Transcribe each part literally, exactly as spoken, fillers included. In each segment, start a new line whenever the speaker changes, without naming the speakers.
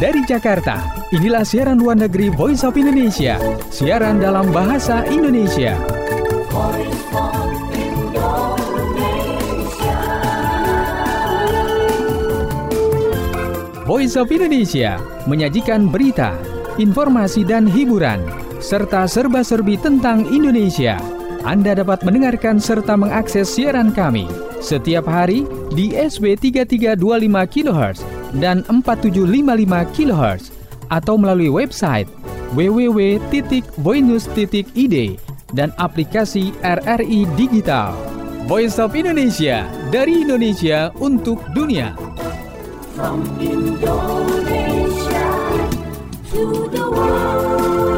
Dari Jakarta, inilah siaran luar negeri Voice of Indonesia, siaran dalam bahasa Indonesia. Voice of Indonesia. Voice of Indonesia menyajikan berita, informasi dan hiburan, serta serba-serbi tentang Indonesia. Anda dapat mendengarkan serta mengakses siaran kami setiap hari di S B tiga tiga dua lima kilohertz dan empat tujuh lima lima kilohertz atau melalui website w w w titik voinews titik i d dan aplikasi R R I Digital. Voice of Indonesia, dari Indonesia untuk dunia. From Indonesia to the world.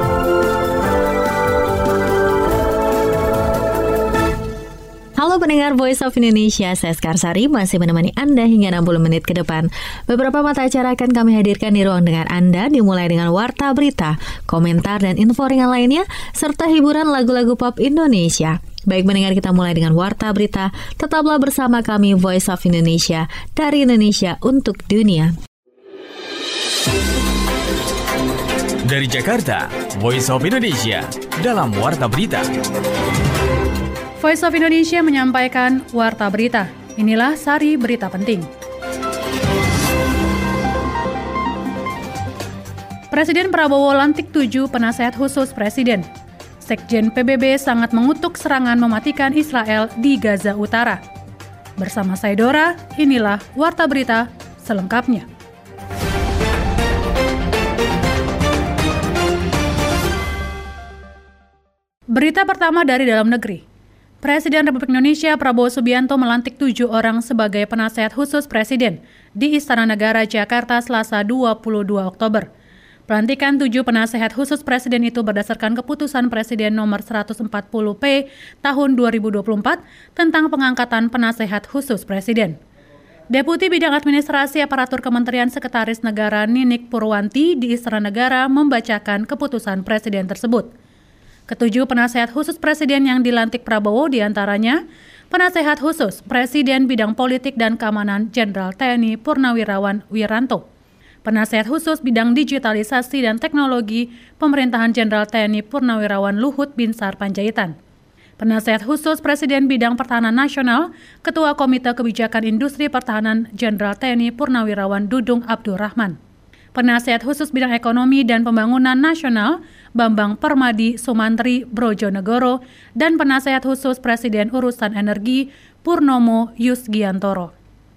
Halo pendengar Voice of Indonesia, saya Skarsari masih menemani Anda hingga enam puluh menit ke depan. Beberapa mata acara akan kami hadirkan di ruang dengar Anda, dimulai dengan warta berita, komentar dan info ringan lainnya, serta hiburan lagu-lagu pop Indonesia. Baik pendengar, kita mulai dengan warta berita. Tetaplah bersama kami Voice of Indonesia, dari Indonesia untuk dunia.
Dari Jakarta, Voice of Indonesia dalam warta berita.
Voice of Indonesia menyampaikan warta berita. Inilah sari berita penting. Presiden Prabowo lantik tujuh penasehat khusus Presiden. Sekjen P B B sangat mengutuk serangan mematikan Israel di Gaza Utara. Bersama saya Dora, inilah warta berita selengkapnya. Berita pertama dari dalam negeri. Presiden Republik Indonesia Prabowo Subianto melantik tujuh orang sebagai penasehat khusus Presiden di Istana Negara Jakarta Selasa dua puluh dua Oktober. Pelantikan tujuh penasehat khusus Presiden itu berdasarkan keputusan Presiden nomor seratus empat puluh P tahun dua ribu dua puluh empat tentang pengangkatan penasehat khusus Presiden. Deputi Bidang Administrasi Aparatur Kementerian Sekretaris Negara Ninik Purwanti di Istana Negara membacakan keputusan Presiden tersebut. Ketujuh penasehat khusus Presiden yang dilantik Prabowo diantaranya penasehat khusus Presiden Bidang Politik dan Keamanan Jenderal T N I Purnawirawan Wiranto, penasehat khusus Bidang Digitalisasi dan Teknologi Pemerintahan Jenderal T N I Purnawirawan Luhut Binsar Panjaitan, penasehat khusus Presiden Bidang Pertahanan Nasional Ketua Komite Kebijakan Industri Pertahanan Jenderal T N I Purnawirawan Dudung Abdurrahman, penasehat khusus Bidang Ekonomi dan Pembangunan Nasional Bambang Permadi Sumantri Brojonegoro, dan penasehat khusus Presiden Urusan Energi Purnomo Yusgiantoro.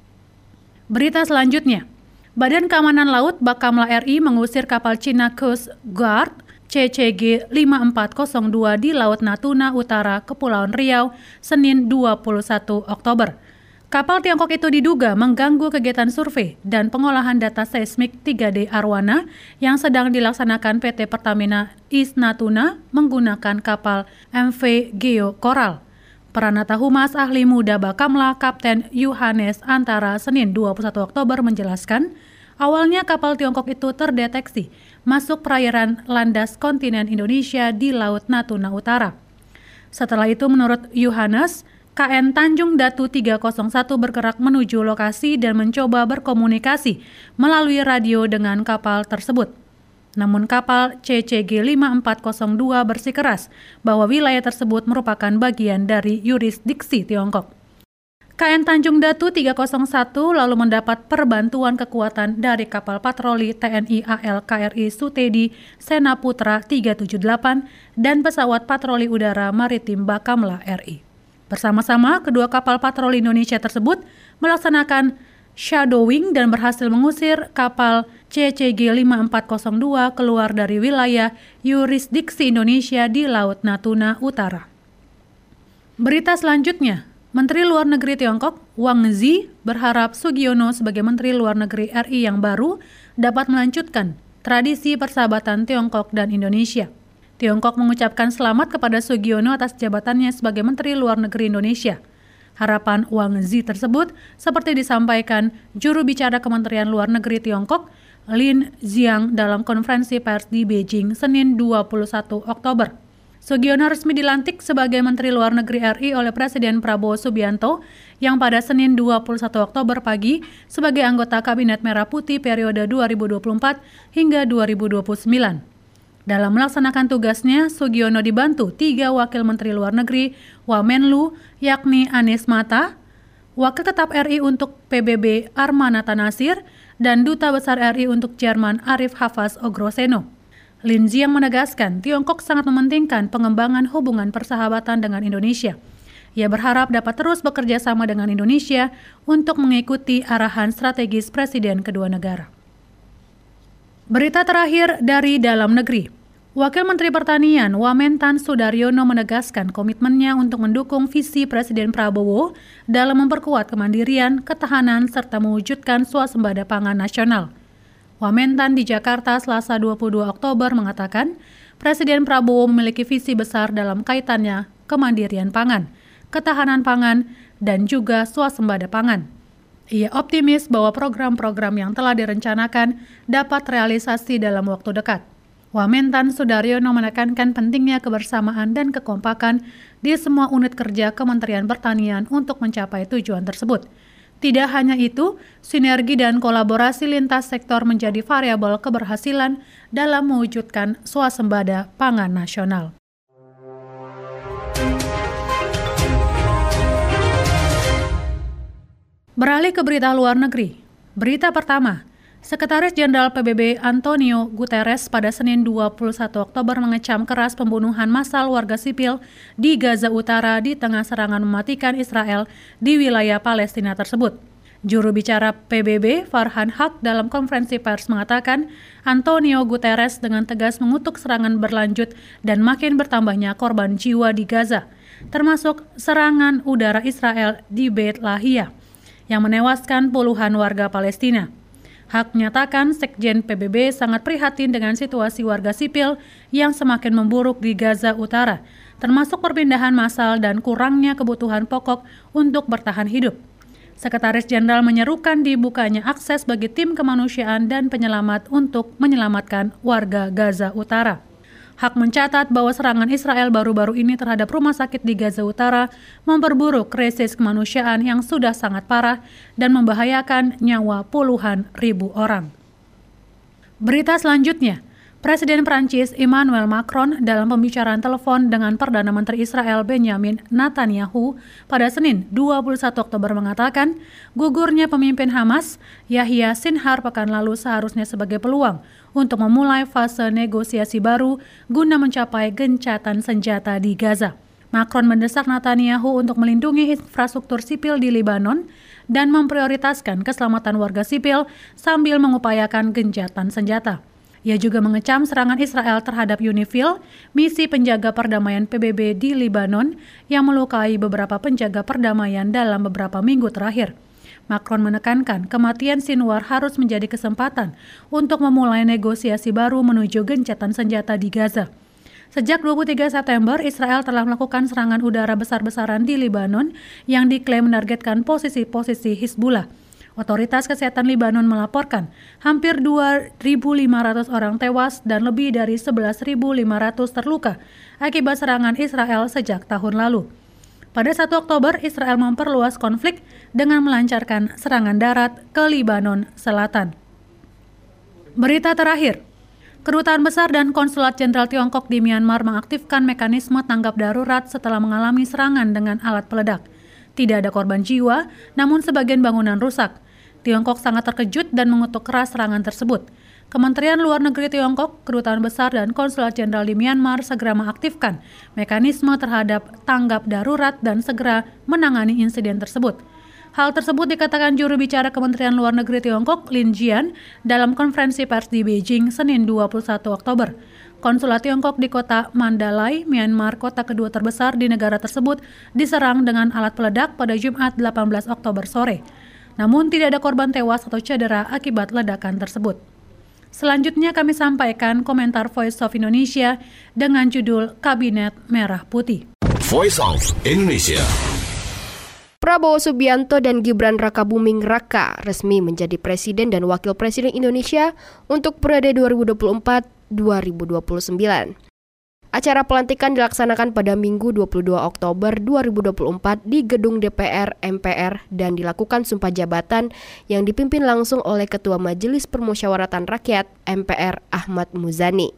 Berita selanjutnya, Badan Keamanan Laut Bakamla R I mengusir kapal Cina Coast Guard C C G lima empat nol dua di Laut Natuna Utara, Kepulauan Riau, Senin dua puluh satu Oktober. Kapal Tiongkok itu diduga mengganggu kegiatan survei dan pengolahan data seismik tiga D Arowana yang sedang dilaksanakan P T Pertamina East Natuna menggunakan kapal M V Geo Coral. Pranata Humas Ahli Muda Bakamla Kapten Yohanes Antara Senin dua puluh satu Oktober menjelaskan, awalnya kapal Tiongkok itu terdeteksi masuk perairan landas kontinen Indonesia di Laut Natuna Utara. Setelah itu menurut Yohanes, K N Tanjung Datu tiga nol satu bergerak menuju lokasi dan mencoba berkomunikasi melalui radio dengan kapal tersebut. Namun kapal C C G lima empat nol dua bersikeras bahwa wilayah tersebut merupakan bagian dari yurisdiksi Tiongkok. K N Tanjung Datu tiga nol satu lalu mendapat perbantuan kekuatan dari kapal patroli T N I A L K R I Sutedi Senaputra tiga tujuh delapan dan pesawat patroli udara maritim Bakamla R I. Bersama-sama, kedua kapal patroli Indonesia tersebut melaksanakan shadowing dan berhasil mengusir kapal C C G lima empat nol dua keluar dari wilayah yurisdiksi Indonesia di Laut Natuna Utara. Berita selanjutnya, Menteri Luar Negeri Tiongkok Wang Zi berharap Sugiono sebagai Menteri Luar Negeri R I yang baru dapat melanjutkan tradisi persahabatan Tiongkok dan Indonesia. Tiongkok mengucapkan selamat kepada Sugiono atas jabatannya sebagai Menteri Luar Negeri Indonesia. Harapan Wang Zi tersebut seperti disampaikan juru bicara Kementerian Luar Negeri Tiongkok, Lin Xiang, dalam konferensi pers di Beijing Senin dua puluh satu Oktober. Sugiono resmi dilantik sebagai Menteri Luar Negeri R I oleh Presiden Prabowo Subianto yang pada Senin dua puluh satu Oktober pagi sebagai anggota Kabinet Merah Putih periode dua ribu dua puluh empat hingga dua ribu dua puluh sembilan. Dalam melaksanakan tugasnya, Sugiono dibantu tiga Wakil Menteri Luar Negeri Wamenlu, yakni Anies Mata, Wakil Tetap R I untuk P B B Armanata Nasir, dan Duta Besar R I untuk Jerman Arif Hafaz Ogroseno. Lin Jiang menegaskan Tiongkok sangat mementingkan pengembangan hubungan persahabatan dengan Indonesia. Ia berharap dapat terus bekerja sama dengan Indonesia untuk mengikuti arahan strategis Presiden kedua negara. Berita terakhir dari dalam negeri. Wakil Menteri Pertanian Wamentan Sudaryono menegaskan komitmennya untuk mendukung visi Presiden Prabowo dalam memperkuat kemandirian, ketahanan, serta mewujudkan swasembada pangan nasional. Wamentan di Jakarta Selasa dua puluh dua Oktober mengatakan, Presiden Prabowo memiliki visi besar dalam kaitannya kemandirian pangan, ketahanan pangan, dan juga swasembada pangan. Ia optimis bahwa program-program yang telah direncanakan dapat realisasi dalam waktu dekat. Wamentan Sudaryono menekankan pentingnya kebersamaan dan kekompakan di semua unit kerja Kementerian Pertanian untuk mencapai tujuan tersebut. Tidak hanya itu, sinergi dan kolaborasi lintas sektor menjadi variabel keberhasilan dalam mewujudkan swasembada pangan nasional. Beralih ke berita luar negeri. Berita pertama, Sekretaris Jenderal P B B Antonio Guterres pada Senin dua puluh satu Oktober mengecam keras pembunuhan massal warga sipil di Gaza Utara di tengah serangan mematikan Israel di wilayah Palestina tersebut. Juru bicara P B B Farhan Haq dalam konferensi pers mengatakan Antonio Guterres dengan tegas mengutuk serangan berlanjut dan makin bertambahnya korban jiwa di Gaza, termasuk serangan udara Israel di Beit Lahia yang menewaskan puluhan warga Palestina. Haq menyatakan Sekjen P B B sangat prihatin dengan situasi warga sipil yang semakin memburuk di Gaza Utara, termasuk perpindahan massal dan kurangnya kebutuhan pokok untuk bertahan hidup. Sekretaris Jenderal menyerukan dibukanya akses bagi tim kemanusiaan dan penyelamat untuk menyelamatkan warga Gaza Utara. Haq mencatat bahwa serangan Israel baru-baru ini terhadap rumah sakit di Gaza Utara memperburuk krisis kemanusiaan yang sudah sangat parah dan membahayakan nyawa puluhan ribu orang. Berita selanjutnya, Presiden Prancis Emmanuel Macron dalam pembicaraan telepon dengan Perdana Menteri Israel Benjamin Netanyahu pada Senin dua puluh satu Oktober mengatakan gugurnya pemimpin Hamas Yahya Sinhar pekan lalu seharusnya sebagai peluang untuk memulai fase negosiasi baru guna mencapai gencatan senjata di Gaza. Macron mendesak Netanyahu untuk melindungi infrastruktur sipil di Lebanon dan memprioritaskan keselamatan warga sipil sambil mengupayakan gencatan senjata. Ia juga mengecam serangan Israel terhadap UNIFIL, misi penjaga perdamaian P B B di Lebanon yang melukai beberapa penjaga perdamaian dalam beberapa minggu terakhir. Macron menekankan kematian Sinwar harus menjadi kesempatan untuk memulai negosiasi baru menuju gencatan senjata di Gaza. Sejak dua puluh tiga September, Israel telah melakukan serangan udara besar-besaran di Lebanon yang diklaim menargetkan posisi-posisi Hizbullah. Otoritas Kesehatan Lebanon melaporkan hampir dua ribu lima ratus orang tewas dan lebih dari sebelas ribu lima ratus terluka akibat serangan Israel sejak tahun lalu. Pada satu Oktober, Israel memperluas konflik dengan melancarkan serangan darat ke Lebanon Selatan. Berita terakhir, Kedutaan Besar dan Konsulat Jenderal Tiongkok di Myanmar mengaktifkan mekanisme tanggap darurat setelah mengalami serangan dengan alat peledak. Tidak ada korban jiwa, namun sebagian bangunan rusak. Tiongkok sangat terkejut dan mengutuk keras serangan tersebut. Kementerian Luar Negeri Tiongkok, Kedutaan Besar dan Konsulat Jenderal di Myanmar segera mengaktifkan mekanisme terhadap tanggap darurat dan segera menangani insiden tersebut. Hal tersebut dikatakan juru bicara Kementerian Luar Negeri Tiongkok, Lin Jian, dalam konferensi pers di Beijing, Senin dua puluh satu Oktober. Konsulat Tiongkok di kota Mandalay, Myanmar, kota kedua terbesar di negara tersebut, diserang dengan alat peledak pada Jumat delapan belas Oktober sore. Namun tidak ada korban tewas atau cedera akibat ledakan tersebut. Selanjutnya kami sampaikan komentar Voice of Indonesia dengan judul Kabinet Merah Putih.
Voice of Indonesia.
Prabowo Subianto dan Gibran Rakabuming Raka resmi menjadi Presiden dan Wakil Presiden Indonesia untuk periode dua ribu dua puluh empat sampai dua ribu dua puluh sembilan. Acara pelantikan dilaksanakan pada Minggu dua puluh dua Oktober dua ribu dua puluh empat di Gedung D P R M P R dan dilakukan sumpah jabatan yang dipimpin langsung oleh Ketua Majelis Permusyawaratan Rakyat M P R Ahmad Muzani.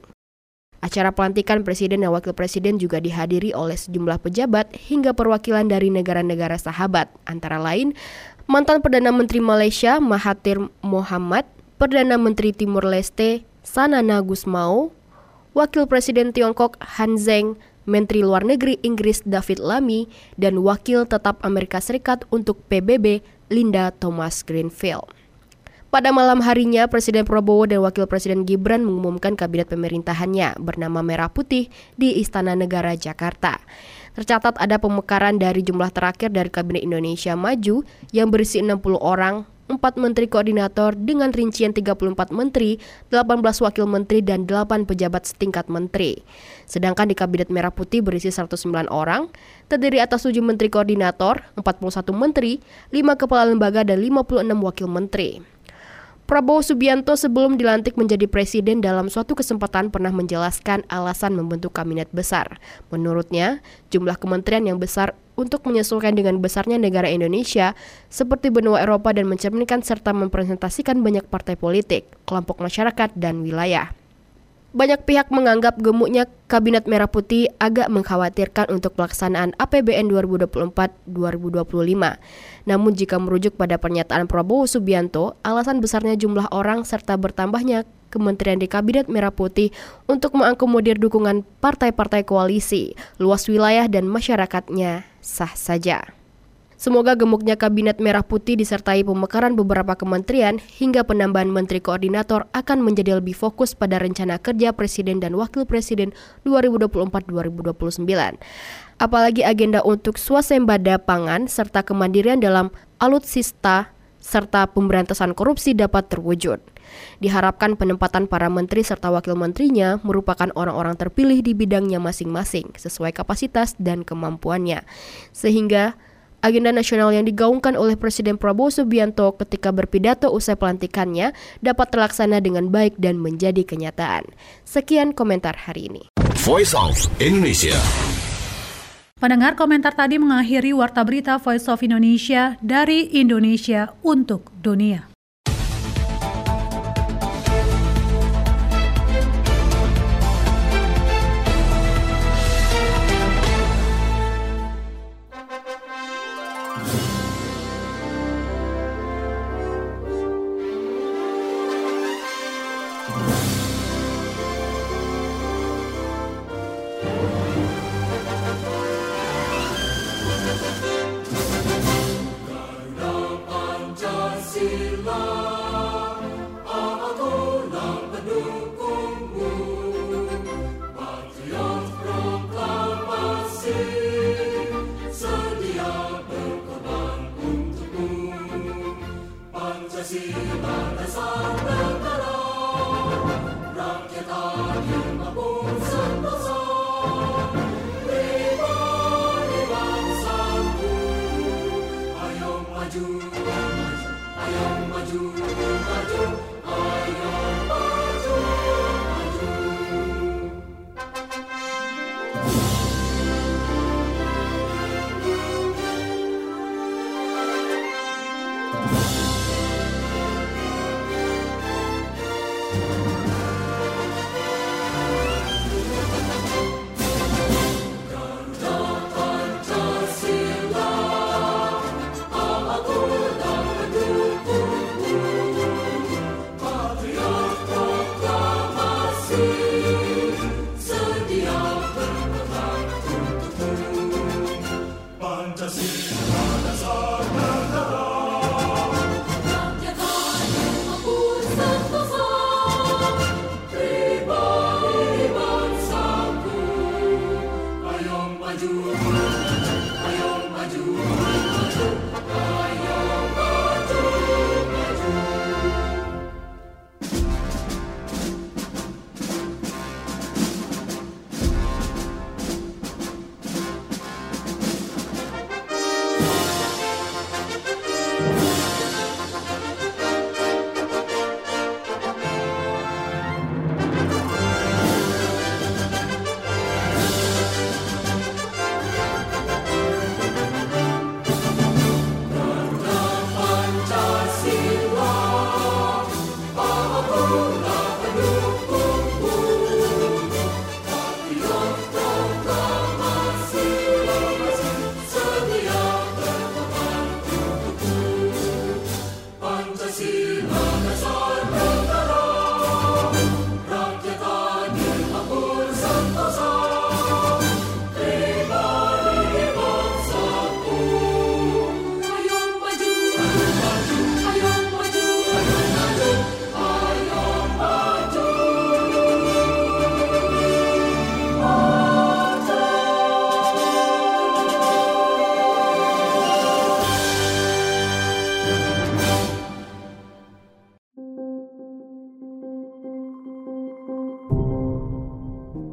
Acara pelantikan Presiden dan Wakil Presiden juga dihadiri oleh sejumlah pejabat hingga perwakilan dari negara-negara sahabat, antara lain mantan Perdana Menteri Malaysia Mahathir Mohamad, Perdana Menteri Timur Leste Sanana Gusmao, Wakil Presiden Tiongkok Han Zheng, Menteri Luar Negeri Inggris David Lammy, dan Wakil Tetap Amerika Serikat untuk P B B Linda Thomas-Greenfield. Pada malam harinya, Presiden Prabowo dan Wakil Presiden Gibran mengumumkan kabinet pemerintahannya bernama Merah Putih di Istana Negara Jakarta. Tercatat ada pemekaran dari jumlah terakhir dari Kabinet Indonesia Maju yang berisi enam puluh orang, empat menteri koordinator dengan rincian tiga puluh empat menteri, delapan belas wakil menteri, dan delapan pejabat setingkat menteri. Sedangkan di Kabinet Merah Putih berisi seratus sembilan orang, terdiri atas tujuh menteri koordinator, empat puluh satu menteri, lima kepala lembaga, dan lima puluh enam wakil menteri. Prabowo Subianto sebelum dilantik menjadi presiden dalam suatu kesempatan pernah menjelaskan alasan membentuk kabinet besar. Menurutnya, jumlah kementerian yang besar untuk menyesuaikan dengan besarnya negara Indonesia seperti benua Eropa dan mencerminkan serta mempresentasikan banyak partai politik, kelompok masyarakat, dan wilayah. Banyak pihak menganggap gemuknya Kabinet Merah Putih agak mengkhawatirkan untuk pelaksanaan A P B N dua ribu dua puluh empat sampai dua ribu dua puluh lima. Namun jika merujuk pada pernyataan Prabowo Subianto, alasan besarnya jumlah orang serta bertambahnya kementerian di Kabinet Merah Putih untuk mengakomodir dukungan partai-partai koalisi, luas wilayah dan masyarakatnya sah saja. Semoga gemuknya Kabinet Merah Putih disertai pemekaran beberapa kementerian hingga penambahan menteri koordinator akan menjadi lebih fokus pada rencana kerja Presiden dan Wakil Presiden dua ribu dua puluh empat sampai dua ribu dua puluh sembilan. Apalagi agenda untuk swasembada pangan serta kemandirian dalam alutsista serta pemberantasan korupsi dapat terwujud. Diharapkan penempatan para menteri serta wakil menterinya merupakan orang-orang terpilih di bidangnya masing-masing sesuai kapasitas dan kemampuannya. Sehingga agenda nasional yang digaungkan oleh Presiden Prabowo Subianto ketika berpidato usai pelantikannya dapat terlaksana dengan baik dan menjadi kenyataan. Sekian komentar hari ini.
Voice of Indonesia.
Pendengar, komentar tadi mengakhiri Warta Berita Voice of Indonesia dari Indonesia untuk dunia.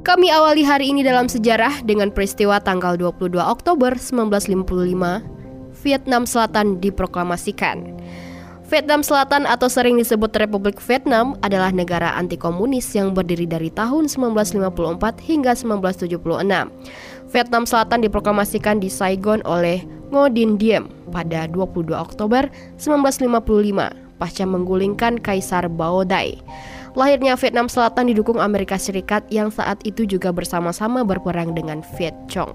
Kami awali hari ini dalam sejarah dengan peristiwa tanggal dua puluh dua Oktober seribu sembilan ratus lima puluh lima, Vietnam Selatan diproklamasikan. Vietnam Selatan atau sering disebut Republik Vietnam adalah negara anti-komunis yang berdiri dari tahun seribu sembilan ratus lima puluh empat hingga seribu sembilan ratus tujuh puluh enam. Vietnam Selatan diproklamasikan di Saigon oleh Ngo Dinh Diem pada dua puluh dua Oktober seribu sembilan ratus lima puluh lima pasca menggulingkan Kaisar Bao Dai. Lahirnya Vietnam Selatan didukung Amerika Serikat yang saat itu juga bersama-sama berperang dengan Viet Cong.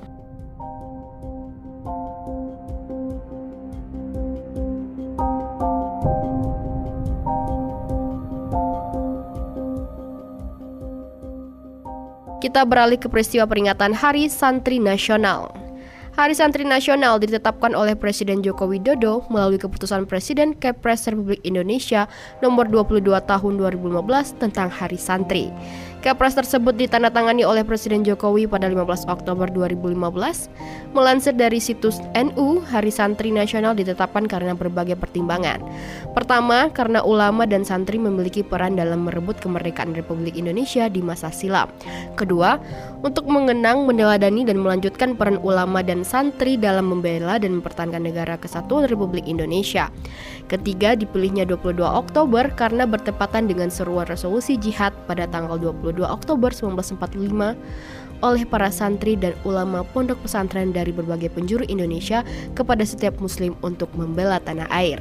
Kita beralih ke peristiwa peringatan Hari Santri Nasional. Hari Santri Nasional ditetapkan oleh Presiden Joko Widodo melalui keputusan Presiden Kepres Republik Indonesia nomor dua puluh dua tahun dua ribu lima belas tentang Hari Santri. Kepres tersebut ditandatangani oleh Presiden Jokowi pada lima belas Oktober dua ribu lima belas. Melansir dari situs N U, Hari Santri Nasional ditetapkan karena berbagai pertimbangan. Pertama, karena ulama dan santri memiliki peran dalam merebut kemerdekaan Republik Indonesia di masa silam. Kedua, untuk mengenang, meneladani, dan melanjutkan peran ulama dan santri dalam membela dan mempertahankan negara kesatuan Republik Indonesia. Ketiga, dipilihnya dua puluh dua Oktober karena bertepatan dengan seruan resolusi jihad pada tanggal dua puluh dua Oktober seribu sembilan ratus empat puluh lima oleh para santri dan ulama pondok pesantren dari berbagai penjuru Indonesia kepada setiap muslim untuk membela tanah air.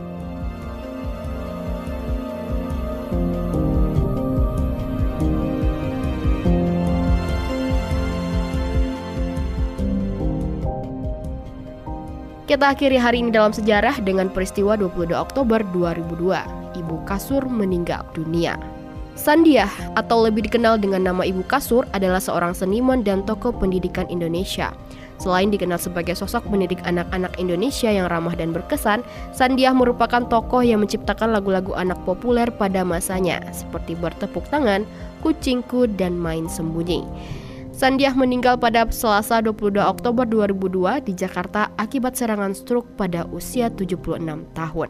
Kita akhiri hari ini dalam sejarah dengan peristiwa dua puluh dua Oktober dua ribu dua. Ibu Kasur meninggal dunia. Sandiah atau lebih dikenal dengan nama Ibu Kasur adalah seorang seniman dan tokoh pendidikan Indonesia. Selain dikenal sebagai sosok pendidik anak-anak Indonesia yang ramah dan berkesan, Sandiah merupakan tokoh yang menciptakan lagu-lagu anak populer pada masanya, seperti Bertepuk Tangan, Kucingku, dan Main Sembunyi. Sandiah meninggal pada Selasa dua puluh dua Oktober dua ribu dua di Jakarta akibat serangan stroke pada usia tujuh puluh enam tahun.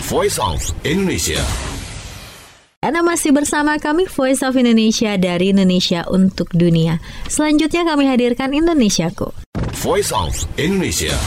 Voice of Indonesia.
Anda masih bersama kami Voice of Indonesia dari Indonesia untuk dunia. Selanjutnya kami hadirkan Indonesiaku.
Voice of Indonesia.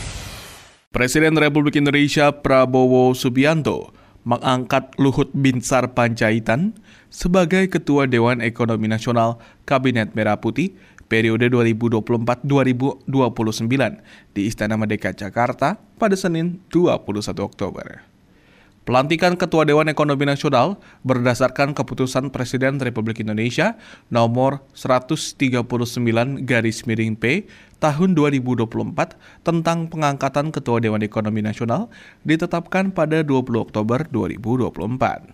Presiden Republik Indonesia Prabowo Subianto mengangkat Luhut Binsar Panjaitan sebagai Ketua Dewan Ekonomi Nasional Kabinet Merah Putih periode dua ribu dua puluh empat sampai dua ribu dua puluh sembilan di Istana Merdeka Jakarta pada Senin dua puluh satu Oktober. Pelantikan Ketua Dewan Ekonomi Nasional berdasarkan keputusan Presiden Republik Indonesia nomor seratus tiga puluh sembilan garis miring P tahun dua ribu dua puluh empat tentang pengangkatan Ketua Dewan Ekonomi Nasional ditetapkan pada dua puluh Oktober dua ribu dua puluh empat.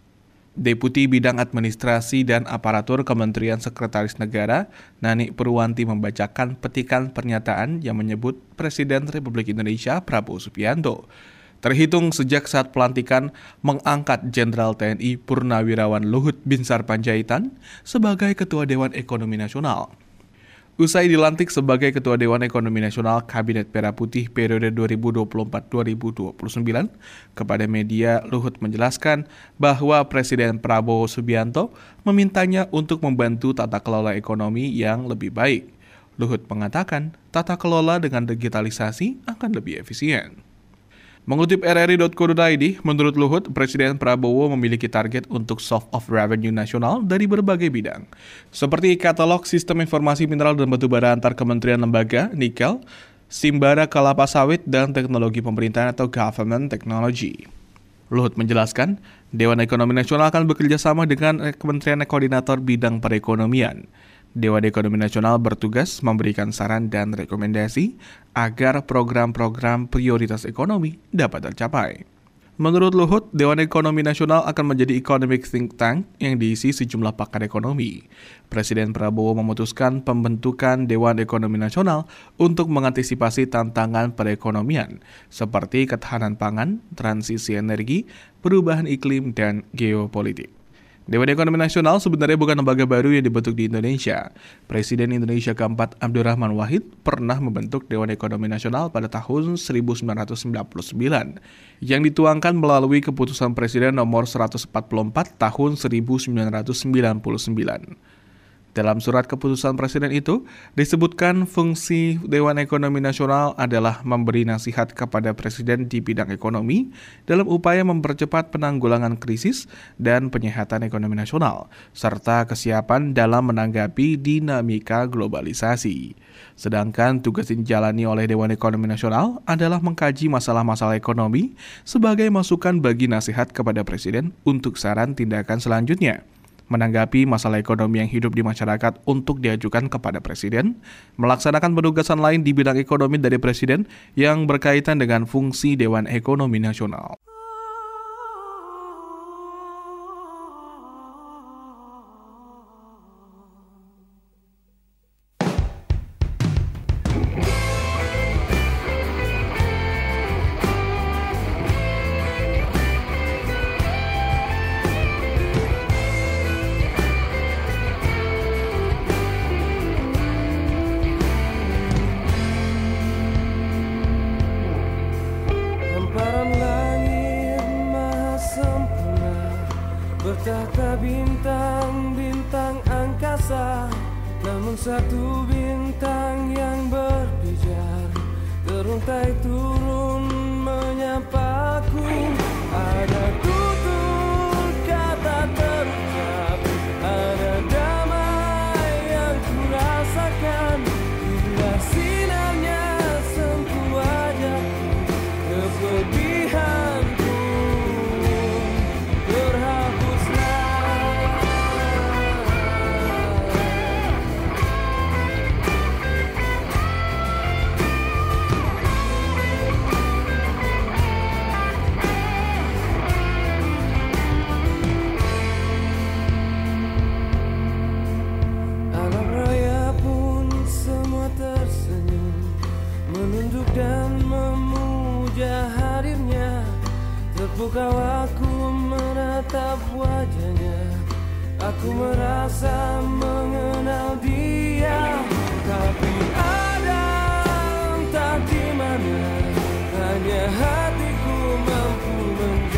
Deputi Bidang Administrasi dan Aparatur Kementerian Sekretaris Negara, Nani Purwanti membacakan petikan pernyataan yang menyebut Presiden Republik Indonesia Prabowo Subianto terhitung sejak saat pelantikan mengangkat Jenderal T N I Purnawirawan Luhut Binsar Panjaitan sebagai Ketua Dewan Ekonomi Nasional. Usai dilantik sebagai Ketua Dewan Ekonomi Nasional Kabinet Merah Putih periode dua ribu dua puluh empat sampai dua ribu dua puluh sembilan, kepada media Luhut menjelaskan bahwa Presiden Prabowo Subianto memintanya untuk membantu tata kelola ekonomi yang lebih baik. Luhut mengatakan tata kelola dengan digitalisasi akan lebih efisien. Mengutip R R I dot co dot I D, menurut Luhut, Presiden Prabowo memiliki target untuk source of revenue nasional dari berbagai bidang, seperti katalog sistem informasi mineral dan batubara antar kementerian lembaga, nikel, simbara kelapa sawit, dan teknologi pemerintahan atau government technology. Luhut menjelaskan, Dewan Ekonomi Nasional akan bekerja sama dengan Kementerian Koordinator Bidang Perekonomian. Dewan Ekonomi Nasional bertugas memberikan saran dan rekomendasi agar program-program prioritas ekonomi dapat tercapai. Menurut Luhut, Dewan Ekonomi Nasional akan menjadi economic think tank yang diisi sejumlah pakar ekonomi. Presiden Prabowo memutuskan pembentukan Dewan Ekonomi Nasional untuk mengantisipasi tantangan perekonomian seperti ketahanan pangan, transisi energi, perubahan iklim, dan geopolitik. Dewan Ekonomi Nasional sebenarnya bukan lembaga baru yang dibentuk di Indonesia. Presiden Indonesia keempat Abdurrahman Wahid pernah membentuk Dewan Ekonomi Nasional pada tahun seribu sembilan ratus sembilan puluh sembilan yang dituangkan melalui keputusan Presiden nomor seratus empat puluh empat tahun seribu sembilan ratus sembilan puluh sembilan. Dalam surat keputusan Presiden itu, disebutkan fungsi Dewan Ekonomi Nasional adalah memberi nasihat kepada Presiden di bidang ekonomi dalam upaya mempercepat penanggulangan krisis dan penyehatan ekonomi nasional, serta kesiapan dalam menanggapi dinamika globalisasi. Sedangkan tugas yang dijalani oleh Dewan Ekonomi Nasional adalah mengkaji masalah-masalah ekonomi sebagai masukan bagi nasihat kepada Presiden untuk saran tindakan selanjutnya. Menanggapi masalah ekonomi yang hidup di masyarakat untuk diajukan kepada Presiden, melaksanakan penugasan lain di bidang ekonomi dari Presiden yang berkaitan dengan fungsi Dewan Ekonomi Nasional.
Bertahta bintang-bintang angkasa, namun satu bintang yang berpijar teruntai turun menyapaku. Ada tutur kata terucap, ada damai yang kurasakan bila sinarnya sentuh wajahku. Kepedihanku dan memuja hadirnya. Terpukau aku menatap wajahnya, aku merasa mengenal dia. Tapi ada entah di mana, hanya hatiku mampu mengenal.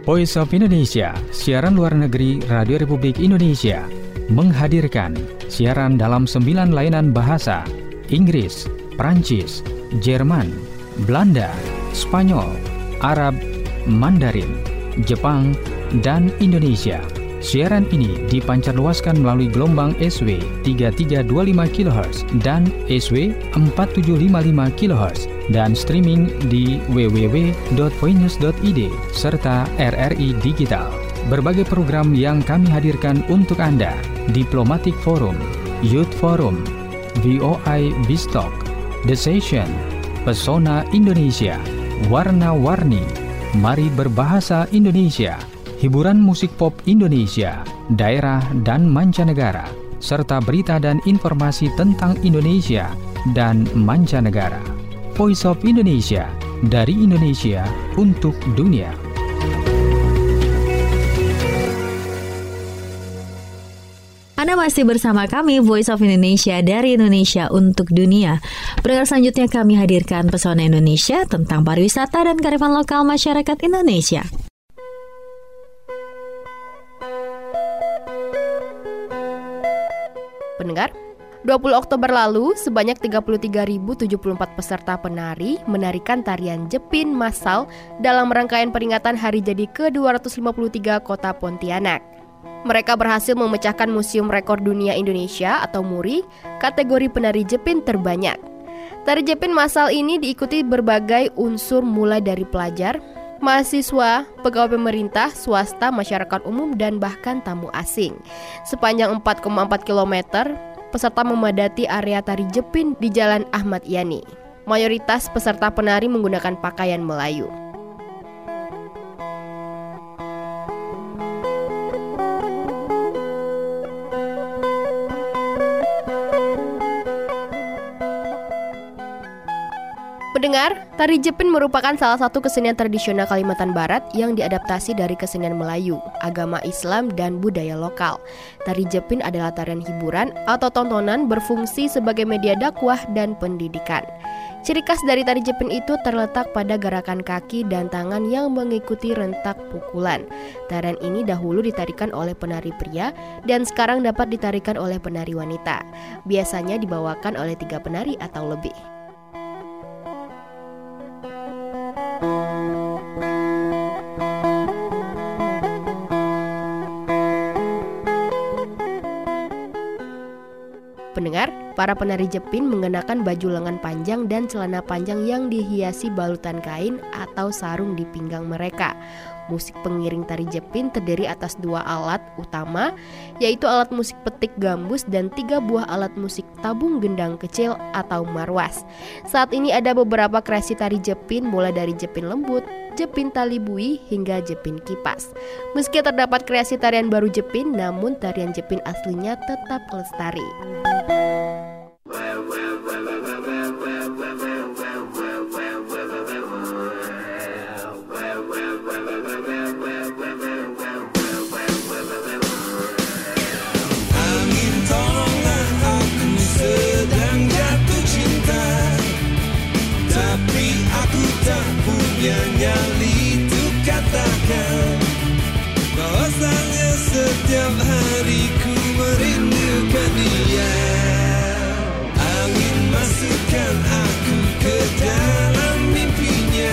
Voice of Indonesia, siaran luar negeri Radio Republik Indonesia, menghadirkan siaran dalam sembilan layanan bahasa: Inggris, Prancis, Jerman, Belanda, Spanyol, Arab, Mandarin, Jepang, dan Indonesia. Siaran ini dipancarluaskan melalui gelombang S W tiga tiga dua lima kilohertz dan S W empat tujuh lima lima kilohertz dan streaming di w w w dot voinews dot i d serta R R I Digital. Berbagai program yang kami hadirkan untuk Anda: Diplomatic Forum, Youth Forum, V O I Bistalk, The Session, Pesona Indonesia, Warna-Warni, Mari Berbahasa Indonesia, hiburan musik pop Indonesia, daerah dan mancanegara, serta berita dan informasi tentang Indonesia dan mancanegara. Voice of Indonesia, dari Indonesia untuk dunia.
Anda masih bersama kami, Voice of Indonesia, dari Indonesia untuk dunia. Pendengar, selanjutnya kami hadirkan Pesona Indonesia tentang pariwisata dan kearifan lokal masyarakat Indonesia.
Pendengar, dua puluh Oktober lalu, sebanyak tiga puluh tiga ribu tujuh puluh empat peserta penari menarikan tarian jepin massal dalam rangkaian peringatan Hari Jadi ke dua ratus lima puluh tiga Kota Pontianak. Mereka berhasil memecahkan Museum Rekor Dunia Indonesia atau MURI kategori penari jepin terbanyak. Tari jepin massal ini diikuti berbagai unsur mulai dari pelajar, mahasiswa, pegawai pemerintah, swasta, masyarakat umum, dan bahkan tamu asing. Sepanjang empat koma empat kilometer, peserta memadati area tari jepin di Jalan Ahmad Yani. Mayoritas peserta penari menggunakan pakaian Melayu. Pendengar, tari jepin merupakan salah satu kesenian tradisional Kalimantan Barat yang diadaptasi dari kesenian Melayu, agama Islam, dan budaya lokal. Tari jepin adalah tarian hiburan atau tontonan berfungsi sebagai media dakwah dan pendidikan. Ciri khas dari tari jepin itu terletak pada gerakan kaki dan tangan yang mengikuti rentak pukulan. Tarian ini dahulu ditarikan oleh penari pria dan sekarang dapat ditarikan oleh penari wanita. Biasanya dibawakan oleh tiga penari atau lebih. Pendengar, para penari jepin mengenakan baju lengan panjang dan celana panjang yang dihiasi balutan kain atau sarung di pinggang mereka. Musik pengiring tari jepin terdiri atas dua alat utama, yaitu alat musik petik gambus dan tiga buah alat musik tabung gendang kecil atau marwas. Saat ini ada beberapa kreasi tari jepin, mulai dari jepin lembut, jepin tali bui, hingga jepin kipas. Meski terdapat kreasi tarian baru jepin, namun tarian jepin aslinya tetap lestari.
Nyali untuk katakan bahwasanya setiap hari ku merindukan dia. Angin masukkan aku ke dalam mimpinya,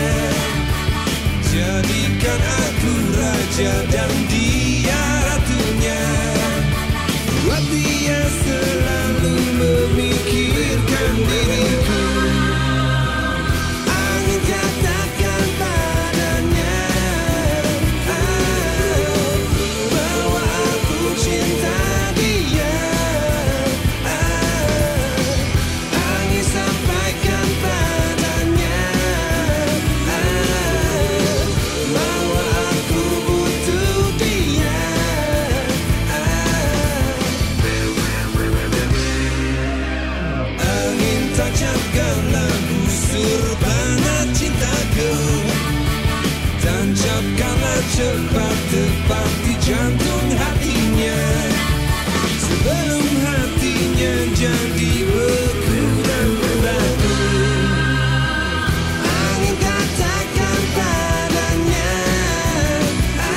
jadikan aku raja dan dia ratunya. Buat dia selalu memikirkan diriku. Cepat tepat di jantung hatinya, sebelum hatinya jadi beku dan berbatu. Angin katakan padanya, ah,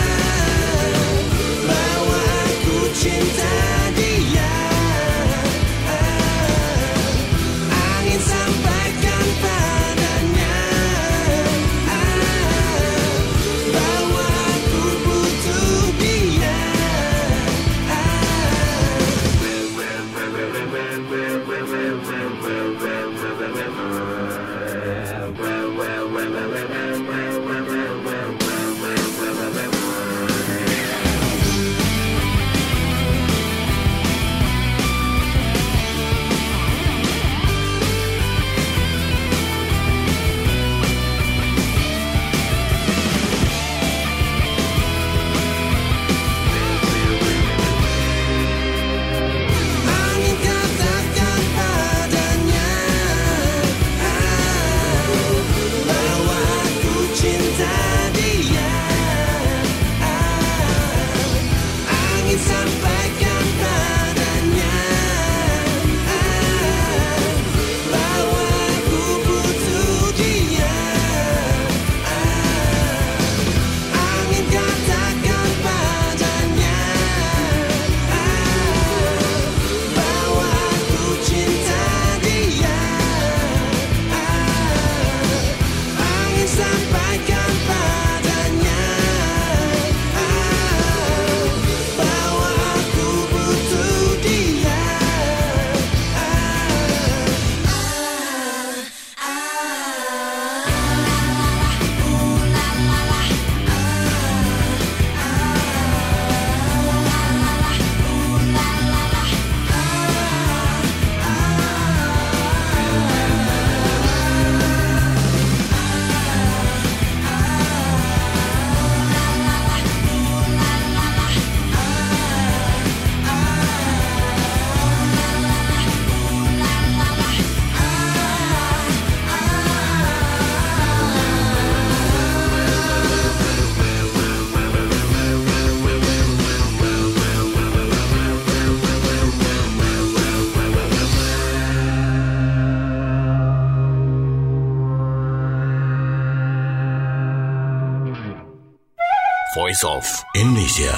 Voice of Indonesia.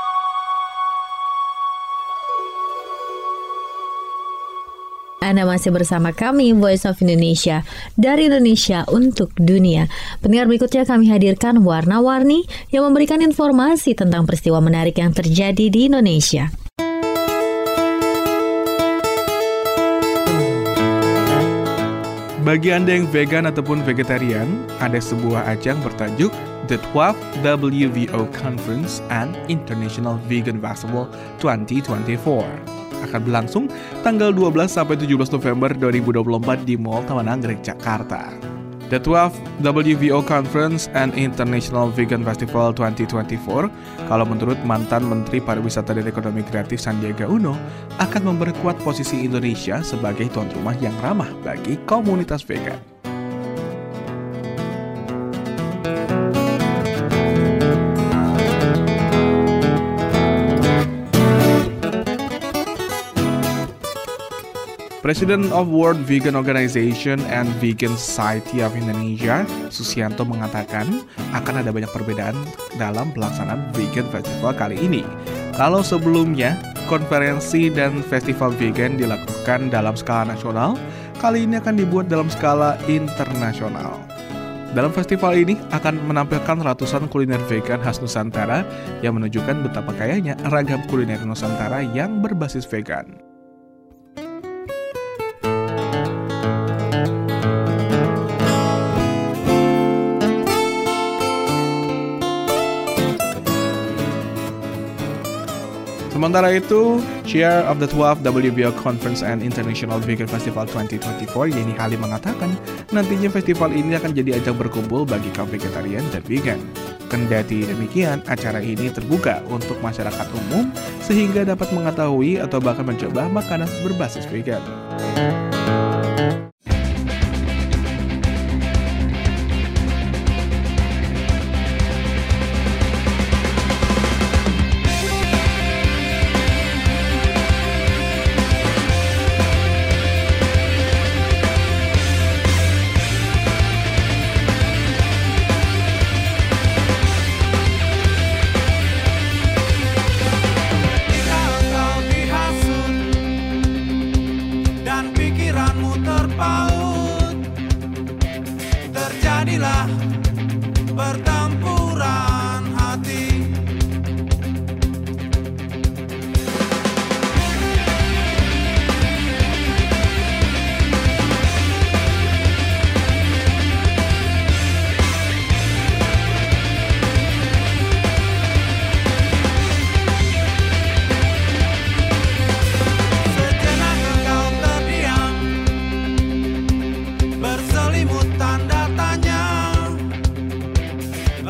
Anda masih bersama kami, Voice of Indonesia, dari Indonesia untuk dunia. Pendengar, berikutnya kami hadirkan warna-warni yang memberikan informasi tentang peristiwa menarik yang terjadi di Indonesia.
Bagi Anda yang vegan ataupun vegetarian, ada sebuah ajang bertajuk The twelfth W V O Conference and International Vegan Festival dua ribu dua puluh empat. Akan berlangsung tanggal dua belas sampai tujuh belas November dua ribu dua puluh empat di Mall Taman Anggrek, Jakarta. The twelfth W V O Conference and International Vegan Festival dua ribu dua puluh empat, kalau menurut mantan Menteri Pariwisata dan Ekonomi Kreatif Sandiaga Uno, akan memperkuat posisi Indonesia sebagai tuan rumah yang ramah bagi komunitas vegan. President of World Vegan Organization and Vegan Society of Indonesia, Susianto, mengatakan akan ada banyak perbedaan dalam pelaksanaan Vegan Festival kali ini. Kalau sebelumnya, konferensi dan festival vegan dilakukan dalam skala nasional, kali ini akan dibuat dalam skala internasional. Dalam festival ini akan menampilkan ratusan kuliner vegan khas Nusantara yang menunjukkan betapa kayanya ragam kuliner Nusantara yang berbasis vegan. Sementara itu, Chair of the twelfth W V O Conference and International Vegan Festival dua ribu dua puluh empat, Yeni Halim, mengatakan nantinya festival ini akan jadi ajang berkumpul bagi kaum vegetarian dan vegan. Kendati demikian, acara ini terbuka untuk masyarakat umum sehingga dapat mengetahui atau bahkan mencoba makanan berbasis vegan.
Pertempuran hati. Sejenak engkau terdiam, berselimut tanda tanya.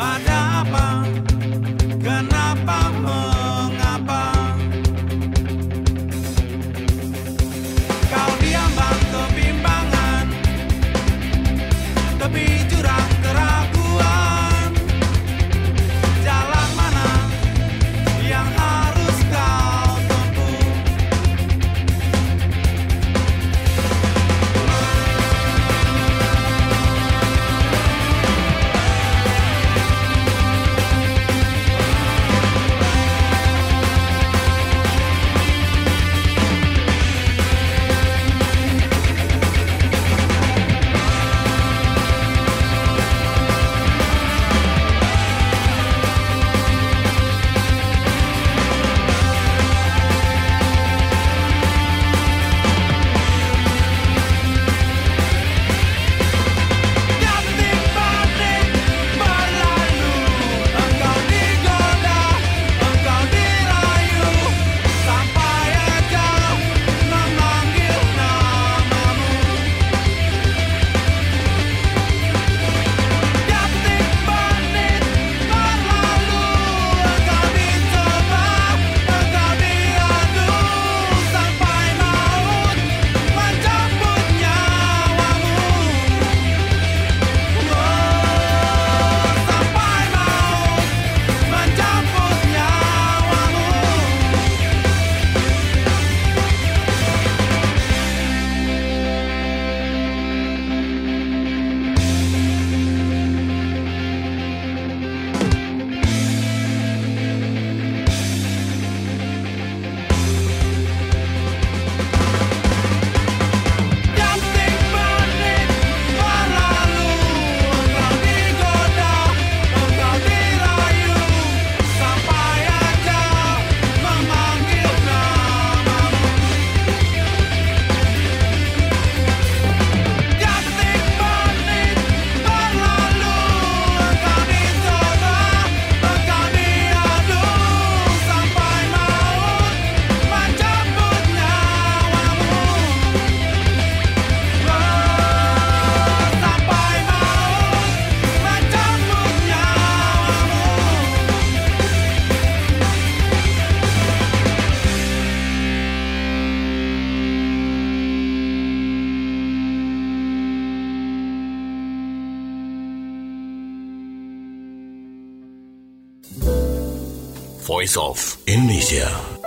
Voice of Indonesia.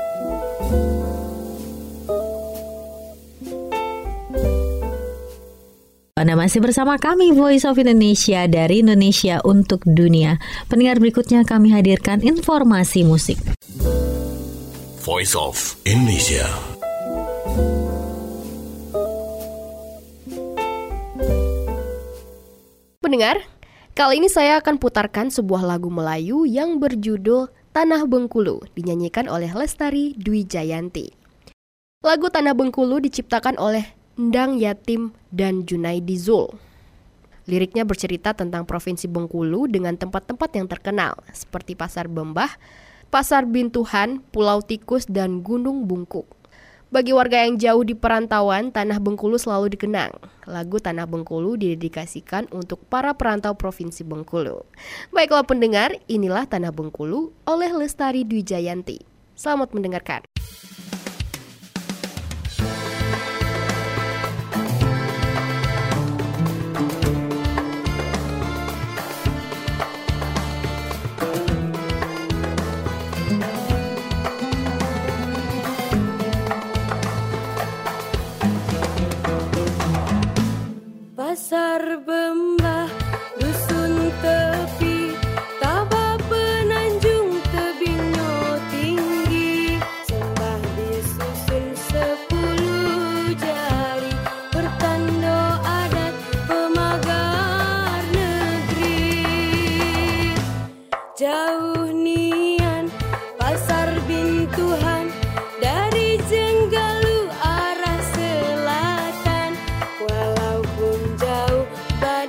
Anda masih bersama kami Voice of Indonesia dari Indonesia untuk Dunia. Pendengar, berikutnya kami hadirkan informasi musik.
Voice of Indonesia.
Pendengar, kali ini saya akan putarkan sebuah lagu Melayu yang berjudul Tanah Bengkulu, dinyanyikan oleh Lestari Dwi Jayanti. Lagu Tanah Bengkulu diciptakan oleh Endang Yatim dan Junaidi Zul. Liriknya bercerita tentang Provinsi Bengkulu dengan tempat-tempat yang terkenal seperti Pasar Bembah, Pasar Bintuhan, Pulau Tikus, dan Gunung Bungkuk. Bagi warga yang jauh di perantauan, Tanah Bengkulu selalu dikenang. Lagu Tanah Bengkulu didedikasikan untuk para perantau Provinsi Bengkulu. Baiklah pendengar, inilah Tanah Bengkulu oleh Lestari Dwi Jayanti. Selamat mendengarkan.
Pasar Bembah, dusun tepi, Tabah Penanjung, tebingnya tinggi, sembah disusun sepuluh jari, bertanda adat pemagar negeri. Jauh nian Pasar Bintuhan, dari Jenggalu arah selatan, walaupun jauh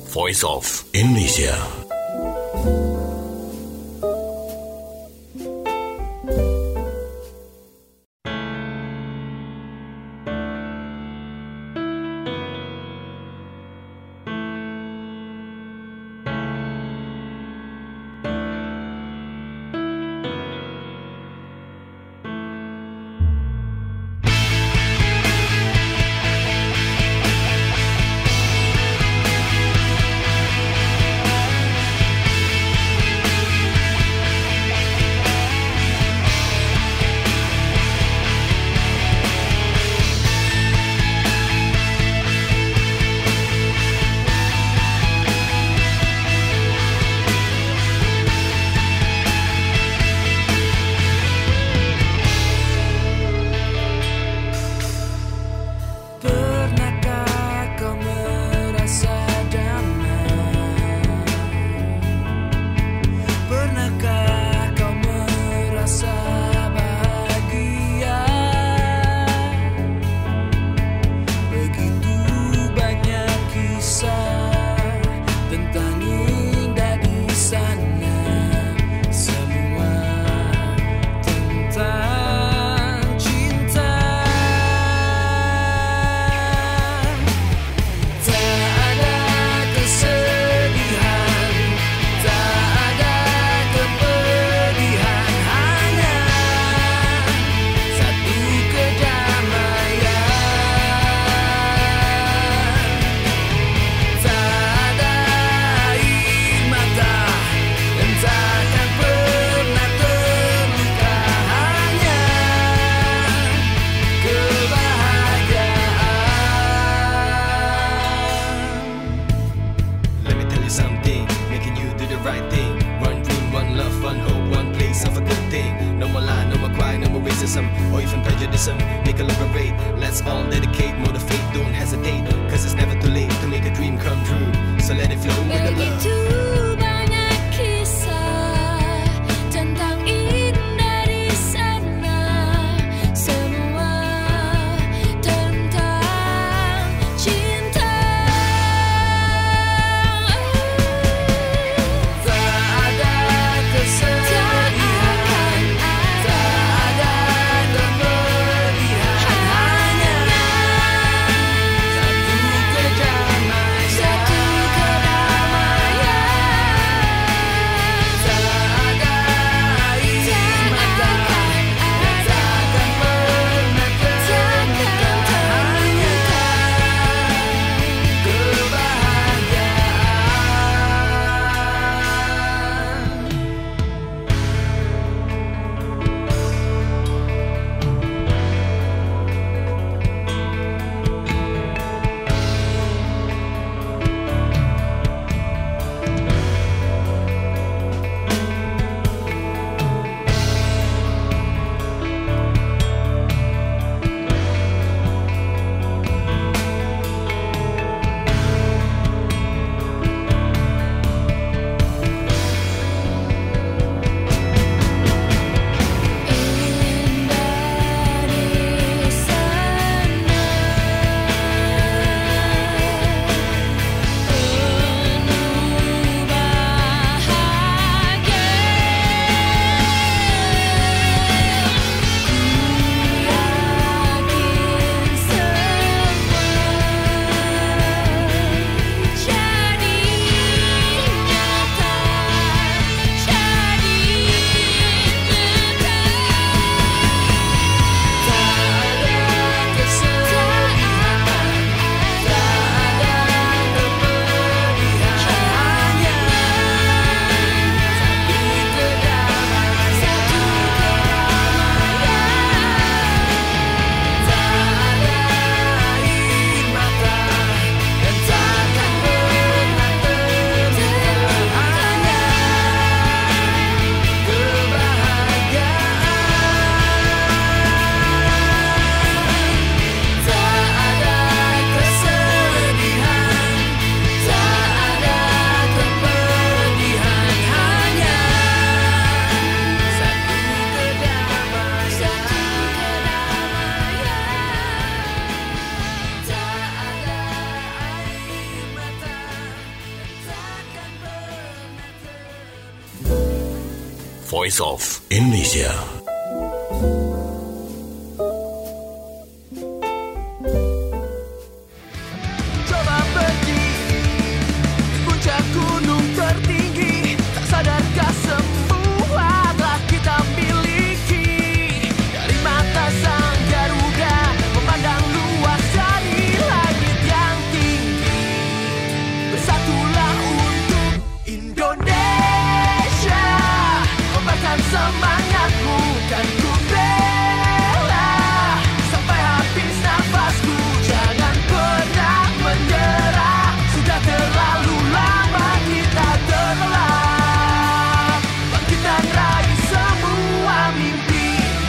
Voice of Indonesia. Voice of Indonesia.
Coba pergi di puncak gunung tertinggi, tak sadarkah semua telah kita miliki. Dari mata sang Garuda memandang luas dari langit yang tinggi. Bersatulah untuk Indonesia, kobarkan semangatmu kan ku bela sampai habis nafasku. Jangan pernah menyerah, sudah terlalu lama kita terlelap. Bangkitan raih semua mimpi.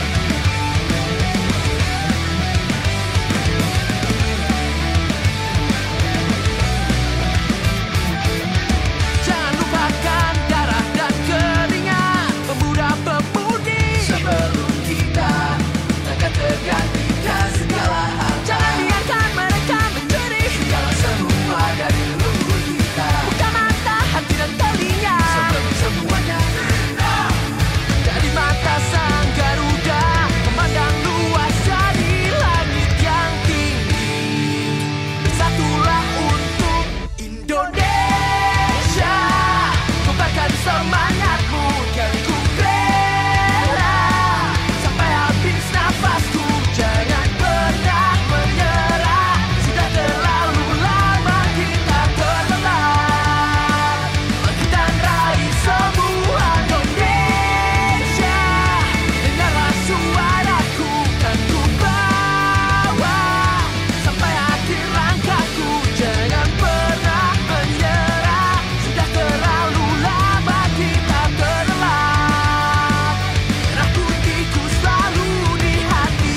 Jangan lupakan darah dan keringat pemuda-pemudi sebelum kita akan tergantikan segala hal. Jangan biarkan mereka mencuri segala semua dari leluhur kita. Buka mata, hati dan telinga sebelum semuanya indah. Dari mata sang Garuda memandang luas dari langit yang tinggi. Bersatulah untuk Indonesia, kobarkan semangatmu kan ku bela sampai habis nafasku. Jangan pernah menyerah, sudah terlalu lama kita terlelap. Bangkitan raih semua Indonesia, dengarlah suaraku kan ku bawa sampai akhir langkahku. Jangan pernah menyerah, sudah terlalu lama kita terlelap. Merah putihku selalu di hati.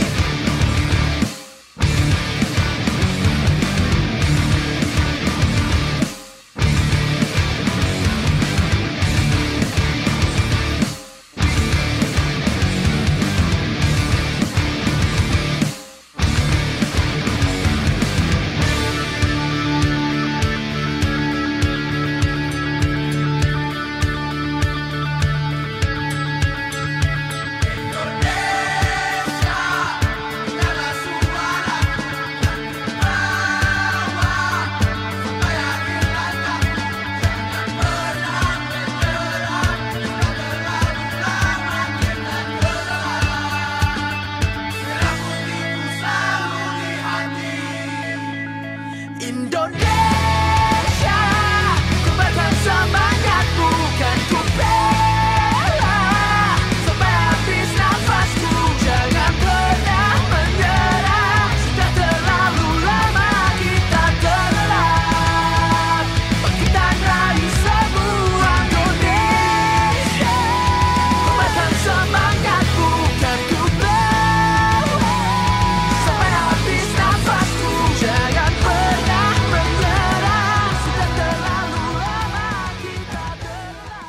Indonesia, kobarkan semangatmu kan ku bela sampai habis nafasku. Jangan pernah menyerah, sudah terlalu lama kita terlelap. Bangkitan raih semua Indonesia, kobarkan semangatmu kan ku bela sampai habis nafasku. Jangan pernah menyerah, sudah terlalu lama kita terlelap.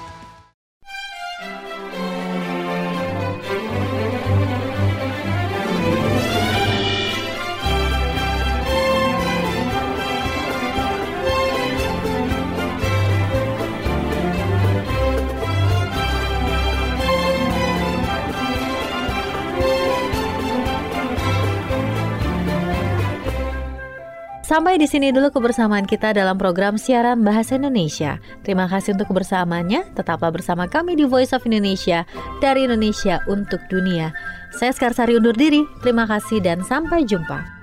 Sampai di sini dulu kebersamaan kita dalam program siaran Bahasa Indonesia. Terima kasih untuk kebersamaannya. Tetaplah bersama kami di Voice of Indonesia, dari Indonesia untuk dunia. Saya Skarsari undur diri. Terima kasih dan sampai jumpa.